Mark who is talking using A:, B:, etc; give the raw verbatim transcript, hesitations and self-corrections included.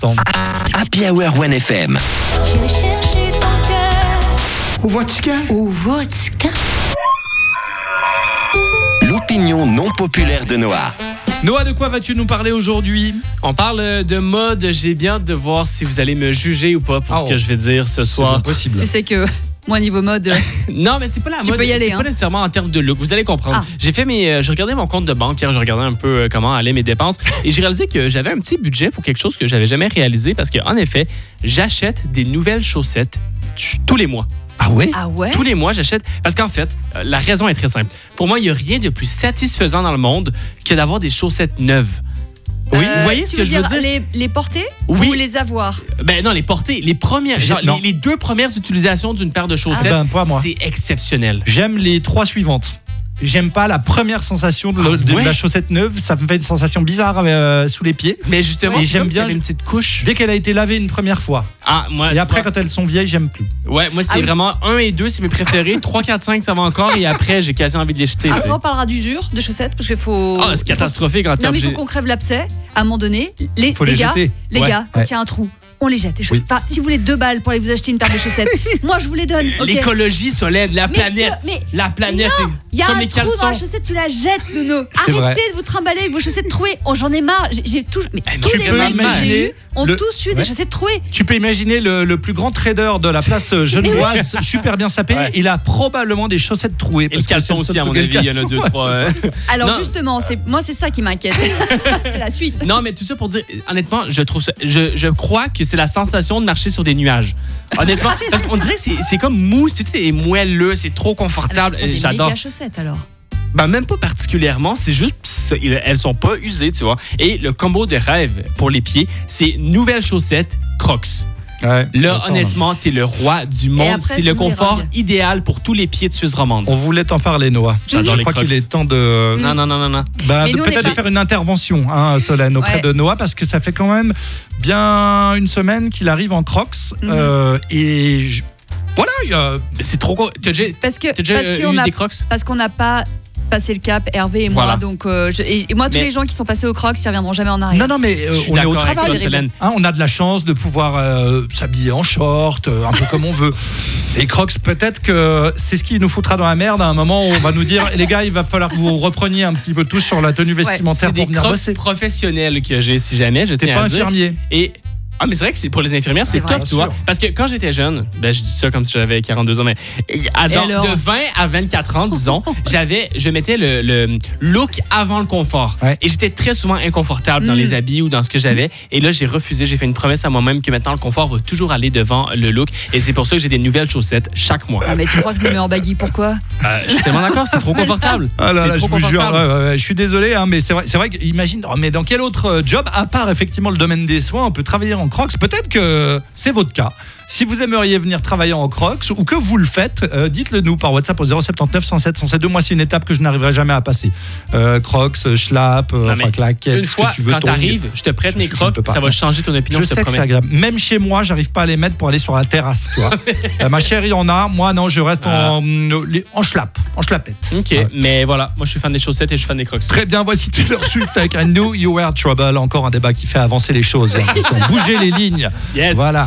A: Tant.
B: Happy Hour One F M.
C: J'irai chercher ton cœur
D: Au vodka.
C: au vodka.
B: L'opinion non populaire de Noah.
A: Noah, de quoi vas-tu nous parler aujourd'hui?
E: On parle de mode. J'ai bien hâte de voir si vous allez me juger ou pas pour
A: Ah,
E: ce que je vais dire ce
A: C'est
E: soir.
A: possible.
F: Tu sais que moi, niveau mode, euh,
E: Non, mais c'est pas la
F: Tu
E: mode.
F: peux y aller,
E: c'est
F: hein.
E: pas nécessairement en termes de look. Vous allez comprendre.
F: Ah.
E: J'ai fait mes, euh, j'ai regardé mon compte de banque hier. J'ai regardé un peu euh, comment allaient mes dépenses et j'ai réalisé que j'avais un petit budget pour quelque chose que j'avais jamais réalisé parce que en effet, j'achète des nouvelles chaussettes t- tous les mois.
A: Ah ouais?
F: ah ouais?
E: Tous les mois, j'achète. Parce qu'en fait, euh, la raison est très simple. Pour moi, il n'y a rien de plus satisfaisant dans le monde que d'avoir des chaussettes neuves. Oui,
F: Euh,
E: vous voyez
F: tu
E: ce que
F: veux
E: je veux dire?
F: Les, les porter
E: Oui.
F: ou les avoir?
E: Ben non, les porter, les premières,
A: J'ai-
E: genre,
A: non.
E: les, les deux premières utilisations d'une paire de chaussettes,
A: Ah ben, pas moi.
E: c'est exceptionnel.
A: J'aime les trois suivantes. J'aime pas la première sensation de,
E: Ah
A: de
E: ouais?
A: la chaussette neuve. Ça me fait une sensation bizarre euh, sous les pieds.
E: Mais justement,
A: Ouais,
E: c'est
A: j'aime
E: comme s'il y
A: bien-
E: avait une petite couche.
A: Dès qu'elle a été lavée une première fois.
E: Ah, moi,
A: Et
E: tu
A: après,
E: vois,
A: quand elles sont vieilles, j'aime plus.
E: ouais, moi, c'est
F: Ah oui.
E: vraiment un et deux, c'est mes préférés. trois, quatre, cinq, ça va encore. Et après, j'ai quasi envie de les jeter. tu sais.
F: Après, on parlera d'usure de chaussettes parce qu'il faut.
E: Ah, c'est catastrophique en
F: Non,
E: termes
F: mais il faut
E: de.
F: qu'on crève l'abcès à un moment donné. Les,
A: Faut les
F: gars,
A: jeter.
F: les
E: Ouais.
F: gars, quand il
A: Ouais.
F: y a un trou, on les jette. les
A: Oui.
F: chaussettes. Enfin, si vous voulez deux balles pour aller vous acheter une paire de chaussettes, moi je vous les donne. ok
E: L'écologie, Solène, la
F: Mais
E: planète.
F: que- mais-
E: la planète, c'est-
F: Il y
E: c'est
F: a
E: comme
F: un
E: les
F: trou dans
E: caleçons.
F: la chaussette, tu la jettes, Nono.
A: C'est vrai.
F: Arrêtez de vous trimballer avec vos chaussettes trouées. Oh, j'en ai marre. J'ai, j'ai tout, mais
E: Eh,
F: tous
E: tu
F: les
E: peux
F: mecs que j'ai
A: imaginer
F: eus ont
A: le-
F: tous eu
A: Ouais.
F: des chaussettes trouées.
A: Tu peux imaginer le, le plus grand trader de la place genevoise, super bien sapé.
E: Ouais.
A: Il a probablement des chaussettes trouées.
E: Et le
A: parce que
E: caleçon
A: c'est le
E: aussi, à
A: seul
E: mon
A: truc-
E: avis, il y en a
A: caleçon,
E: deux,
A: ouais,
E: trois.
A: c'est
E: euh.
A: ça.
F: Alors
E: Non.
F: justement, c'est, moi c'est ça qui m'inquiète. C'est la suite.
E: Non, mais tout ça pour dire, honnêtement, je trouve ça, je, je crois que c'est la sensation de marcher sur des nuages. Honnêtement, parce qu'on dirait que c'est, c'est comme mou, c'est tout est moelleux, c'est trop
F: Alors, tu
E: confortable.
F: prends des
E: J'adore.
F: méga chaussettes alors.
E: Ben, même pas particulièrement, c'est juste, ça, elles sont pas usées, tu vois. Et le combo de rêve pour les pieds, c'est nouvelles chaussettes Crocs.
A: Ouais,
E: Là,
A: ça sent.
E: honnêtement, t'es le roi du monde.
F: après,
E: C'est
F: c'est
E: le
F: nous, les
E: confort
F: rogues.
E: idéal pour tous les pieds de Suisse romande.
A: On voulait t'en parler, Noah.
E: J'adore
A: Je
E: les
A: crois
E: Crocs.
A: qu'il est temps de,
E: Non, non, non, non, non.
A: bah,
F: Mais
A: de
F: nous, on est
A: peut-être
F: pas-
A: de faire une intervention, hein, Solène, auprès
F: Ouais.
A: de Noah, parce que ça fait quand même bien une semaine qu'il arrive en Crocs.
F: Mhm.
A: euh, et je- voilà, il y a-
E: Mais c'est trop. co- T'as déjà,
F: Parce que
E: t'as déjà
F: parce
E: euh,
F: qu'on
E: eu
F: a
E: des Crocs?
F: parce qu'on n'a pas passé le cap, Hervé et moi.
E: Voilà.
F: Donc euh, je- et, et moi tous
E: Mais-
F: les gens qui sont passés au Crocs, ils reviendront jamais en arrière.
A: Non, non, mais
E: Je
A: euh,
E: suis
A: on est au
E: d'accord avec
A: travail.
E: toi, Solène.
A: Hein, on a de la chance de pouvoir euh, s'habiller en short, euh, un peu comme on veut. Les Crocs, peut-être que c'est ce qui nous foutra dans la merde à un moment où on va nous dire les gars, il va falloir que vous repreniez un petit peu tous sur la tenue vestimentaire
E: C'est
A: pour
E: des
A: venir
E: Crocs
A: bosser.
E: professionnels que j'ai, si jamais, je
A: T'es
E: tiens
A: pas
E: à dire.
A: infirmier.
E: Et ah, mais c'est vrai que c'est pour les infirmières, c'est
F: C'est vrai.
E: top, tu
A: Bien
E: vois.
A: sûr.
E: Parce que quand j'étais jeune, ben je dis ça comme si j'avais quarante-deux ans, mais à genre
F: alors?
E: de vingt à vingt-quatre ans, disons, j'avais, je mettais le, le look avant le confort.
A: Ouais.
E: Et j'étais très souvent inconfortable dans
F: Mm.
E: les habits ou dans ce que j'avais. Et là, j'ai refusé, j'ai fait une promesse à moi-même que maintenant le confort va toujours aller devant le look. Et c'est pour ça que j'ai des nouvelles chaussettes chaque mois.
F: Ah, mais tu crois que je me mets en baggy, pourquoi?
E: Euh, je suis tellement d'accord, c'est trop confortable.
A: Ah là
E: c'est
A: là, je
E: trop
A: vous jure,
E: confortable.
A: ouais, ouais, ouais, je suis désolé, hein, mais c'est vrai, c'est vrai que, imagine, oh, mais dans quel autre euh, job, à part effectivement le domaine des soins, on peut travailler en Crocs? Peut-être que c'est votre cas. Si vous aimeriez venir travailler en Crocs ou que vous le faites, euh, dites-le nous par WhatsApp au zéro sept neuf cent sept cent sept deux. Moi, c'est une étape que je n'arriverai jamais à passer. Euh, Crocs, euh, schlapp, euh,
E: Non,
A: enfin
E: mais
A: claquettes,
E: Une
A: ce
E: fois,
A: que tu veux.
E: quand
A: tongs.
E: t'arrives, je te prête
A: Je-
E: mes
A: je ne
E: crocs,
A: peux pas.
E: ça va changer ton opinion,
A: Je
E: je, te
A: sais que c'est
E: promets.
A: agréable. Même chez moi, j'arrive pas à les mettre pour aller sur la terrasse. Tu vois. Euh, ma chère, il y en a. Moi, non, je reste
E: Ah.
A: en, euh, les- en schlapp, en schlappette.
E: Ok,
A: Voilà.
E: mais voilà, moi je suis fan des chaussettes et je suis fan des crocs.
A: Très bien, voici Taylor Swift avec I Know You Were Trouble. Encore un débat qui fait avancer les choses. Ils ont bougé les lignes.
E: Yes.
A: Voilà.